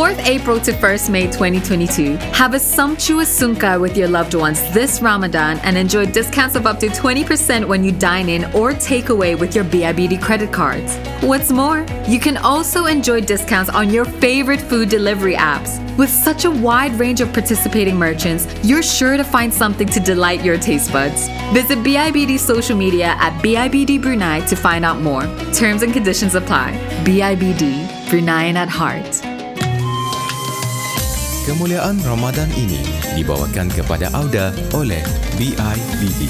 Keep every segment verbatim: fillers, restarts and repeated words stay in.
fourth April to first May twenty twenty-two, have a sumptuous sungkai with your loved ones this Ramadan and enjoy discounts of up to twenty percent when you dine in or take away with your B I B D credit cards. What's more, you can also enjoy discounts on your favorite food delivery apps. With such a wide range of participating merchants, you're sure to find something to delight your taste buds. Visit B I B D social media at B I B D Brunei to find out more. Terms and conditions apply. B I B D, Bruneian at heart. Kemuliaan Ramadan ini dibawakan kepada Auda oleh B I B D.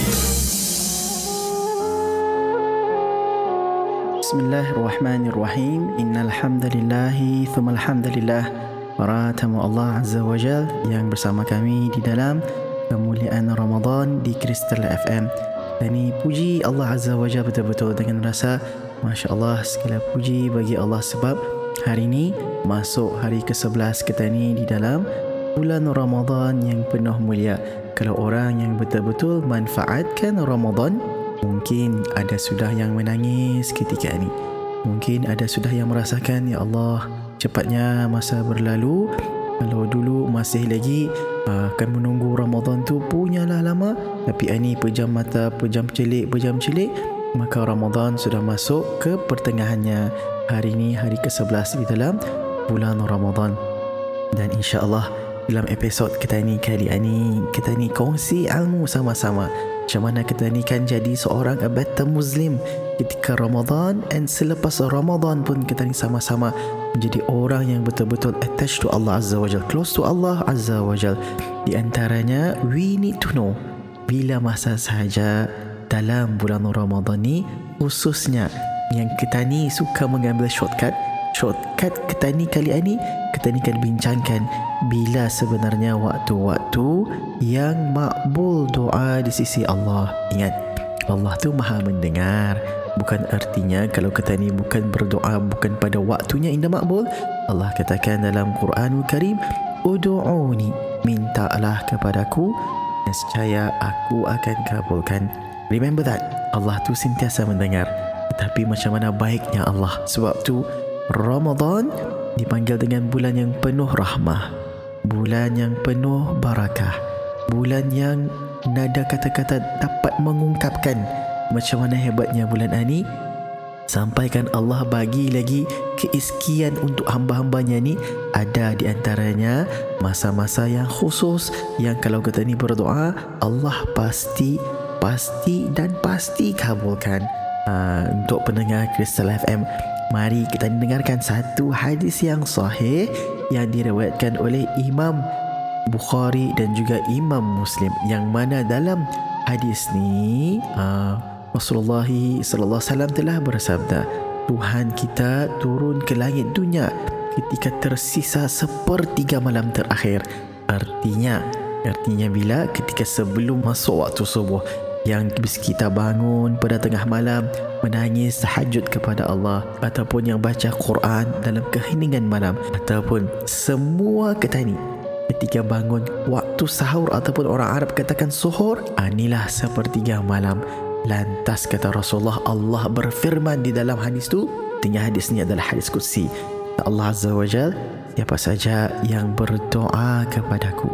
Bismillahirrahmanirrahim. Innal hamdalillahi thumma alhamdulillah. Para tamu Allah Azza wa Jal yang bersama kami di dalam kemuliaan Ramadan di Crystal F M. Dan ini puji Allah Azza wa Jal betul-betul dengan rasa Masya Allah, segala puji bagi Allah sebab hari ini masuk hari ke sebelas kita ni di dalam bulan Ramadan yang penuh mulia. Kalau orang yang betul-betul manfaatkan Ramadan, mungkin ada sudah yang menangis ketika ini. Mungkin ada sudah yang merasakan, ya Allah, cepatnya masa berlalu. Kalau dulu masih lagi uh, akan menunggu Ramadan tu punyalah lama, tapi ini pejam mata, pejam celik, pejam celik, maka Ramadan sudah masuk ke pertengahannya. Hari ini hari ke sebelas di dalam bulan Ramadan. Dan insya-Allah dalam episod kita ni kali ini, kita ni kongsi ilmu sama-sama. Macam mana kita ni kan jadi seorang a better Muslim ketika Ramadan, and selepas Ramadan pun kita ni sama-sama menjadi orang yang betul-betul attached to Allah Azza wa Jal, close to Allah Azza wa Jal. Di antaranya, we need to know bila masa sahaja dalam bulan Ramadan ni, khususnya yang kita ni suka mengambil shortcut. Shortcut kita ni kali ini, kita ni akan bincangkan bila sebenarnya waktu-waktu yang makbul doa di sisi Allah. Ingat, Allah tu maha mendengar. Bukan artinya kalau kita ni bukan berdoa bukan pada waktunya indah makbul. Allah katakan dalam Quranul Karim, Udu'uni, mintalah kepadaku, nescaya aku akan kabulkan. Remember that, Allah tu sentiasa mendengar. Tetapi macam mana baiknya Allah. Sebab tu Ramadan dipanggil dengan bulan yang penuh rahmah, bulan yang penuh barakah, bulan yang nada kata-kata dapat mengungkapkan macam mana hebatnya bulan ini. Sampaikan Allah bagi lagi keiskian untuk hamba-hambanya ni. Ada di antaranya masa-masa yang khusus yang kalau kita ni berdoa, Allah pasti pasti dan pasti kabulkan. Uh, untuk pendengar Crystal F M, mari kita dengarkan satu hadis yang sahih yang diriwayatkan oleh Imam Bukhari dan juga Imam Muslim, yang mana dalam hadis ni uh, Rasulullah sallallahu alaihi wasallam telah bersabda, Tuhan kita turun ke langit dunia ketika tersisa sepertiga malam terakhir. Artinya artinya bila ketika sebelum masuk waktu subuh, yang kita bangun pada tengah malam menangis tahajud kepada Allah, ataupun yang baca Quran dalam keheningan malam, ataupun semua kita ni ketika bangun waktu sahur ataupun orang Arab katakan suhur, inilah sepertiga malam. Lantas kata Rasulullah, Allah berfirman di dalam hadis tu, artinya hadis ni adalah hadis qudsi. Allah Azza wa Jal, siapa saja yang berdoa kepadaku,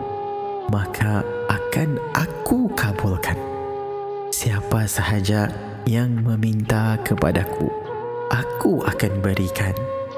maka akan aku kabulkan. Siapa sahaja yang meminta kepadaku, aku akan berikan.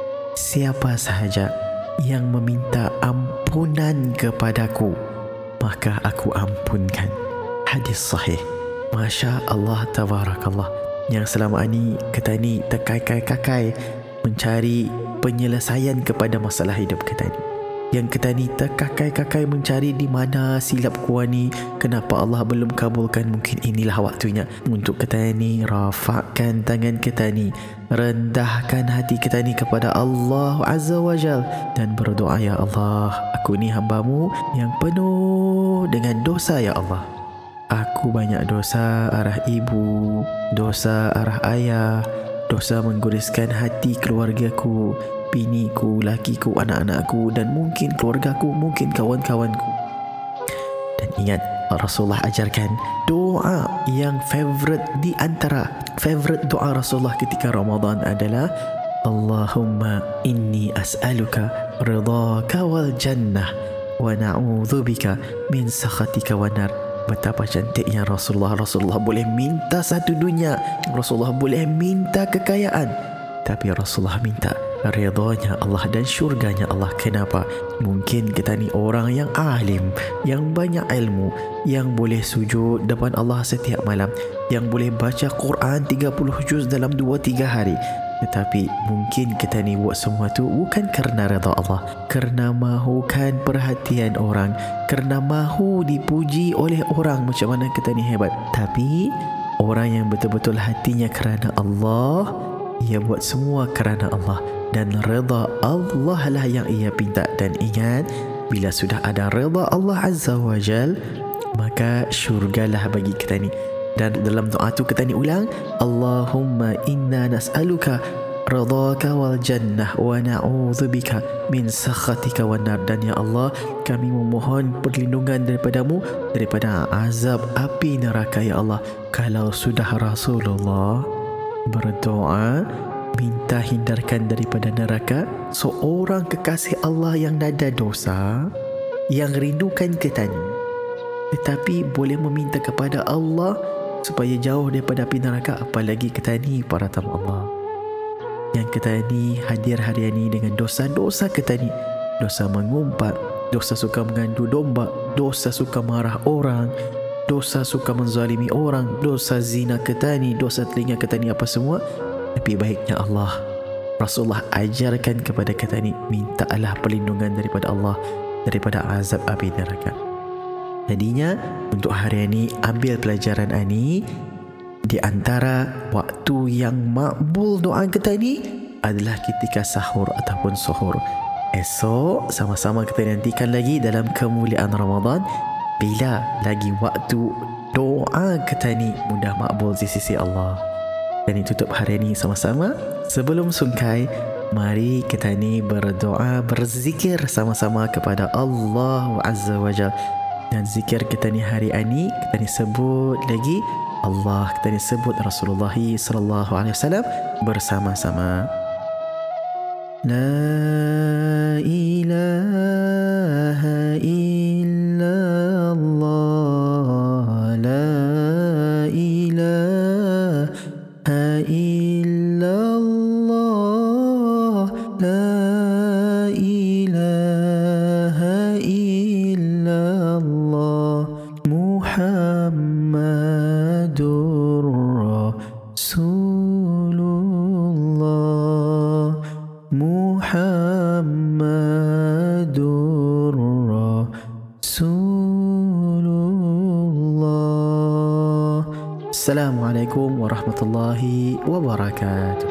Siapa sahaja yang meminta ampunan kepadaku, maka aku ampunkan. Hadis sahih. Masya Allah, tabarakallah. Yang selama ini kita ni terkakai-kakai mencari penyelesaian kepada masalah hidup kita ni. Yang kita ni terkakai-kakai mencari di mana silap gua ni, kenapa Allah belum kabulkan. Mungkin inilah waktunya untuk kita ni rafakkan tangan kita ni, rendahkan hati kita ni kepada Allah Azza wa Jal dan berdoa, ya Allah, aku ni hamba-Mu yang penuh dengan dosa, ya Allah. Aku banyak dosa arah ibu, dosa arah ayah, dosa menggoreskan hati keluargaku, biniku, lakiku, anak-anakku, dan mungkin keluargaku, mungkin kawan-kawanku. Dan ingat, Rasulullah ajarkan doa yang favorite, di antara favorite doa Rasulullah ketika Ramadan adalah Allahumma inni as'aluka ridhaka wal jannah wa na'udzubika min sakhatika wan nar. Betapa cantiknya Rasulullah. Rasulullah boleh minta satu dunia, Rasulullah boleh minta kekayaan, tapi Rasulullah minta redanya Allah dan syurganya Allah. Kenapa? Mungkin kita ni orang yang alim, yang banyak ilmu, yang boleh sujud depan Allah setiap malam, yang boleh baca Quran tiga puluh juz dalam dua tiga hari. Tetapi mungkin kita ni buat semua tu bukan kerana redha Allah, kerana mahukan perhatian orang, kerana mahu dipuji oleh orang macam mana kita ni hebat. Tapi orang yang betul-betul hatinya kerana Allah, ia buat semua kerana Allah, dan redha Allah lah yang ia pinta. Dan ingat, bila sudah ada redha Allah Azza wa Jal, maka syurgalah bagi kita ni. Dan dalam doa tu kita ni ulang, Allahumma inna nas'aluka ridhaka wal jannah wa na'udzubika min sakhatika wan nar. Dan ya Allah, kami memohon perlindungan daripadamu daripada azab api neraka ya Allah. Kalau sudah Rasulullah berdoa minta hindarkan daripada neraka, seorang kekasih Allah yang ada dosa, yang rindukan kita ni, tetapi boleh meminta kepada Allah supaya jauh daripada api neraka, apalagi kita ni para tamu Allah yang kita ni hadir hari ini dengan dosa-dosa kita ni, dosa mengumpat, dosa suka mengandu domba, dosa suka marah orang, dosa suka menzalimi orang, dosa zina kita ni, dosa telinga kita ni, apa semua. Tapi baiknya Allah, Rasulullah ajarkan kepada kita ni, mintalah perlindungan daripada Allah daripada azab api neraka. Jadinya untuk hari ini ambil pelajaran ini. Di antara waktu yang makbul doa kita ni adalah ketika sahur ataupun suhur. Esok sama-sama kita nantikan lagi dalam kemuliaan Ramadan, bila lagi waktu doa kita ni mudah makbul di sisi Allah. Dan tutup hari ini sama-sama. Sebelum sungkai, mari kita ni berdoa, berzikir sama-sama kepada Allah Azza wa Jal. Dan zikir kita ni hari ini, kita ni sebut lagi Allah, kita ni sebut Rasulullah sallallahu alaihi wasallam bersama-sama. La ilaha illallah, la ilaha illallah, la ilaha illallah, Muhammadur Rasulullah, Muhammadur Rasulullah. Assalamualaikum warahmatullahi wabarakatuh.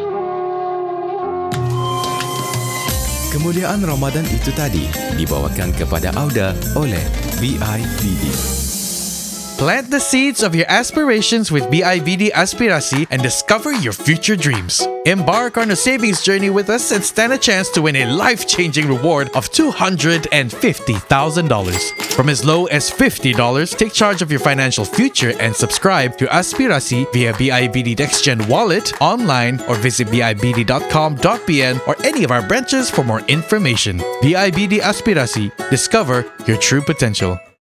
Kemuliaan Ramadan itu tadi dibawakan kepada Auda oleh B I V D. Plant the seeds of your aspirations with B I V D Aspirasi and discover your future dreams. Embark on a savings journey with us and stand a chance to win a life-changing reward of two hundred fifty thousand dollars. From as low as fifty dollars, take charge of your financial future and subscribe to Aspirasi via B I V D NextGen Wallet, online, or visit b i b d dot com dot p n or any of our branches for more information. B I V D Aspirasi. Discover your true potential.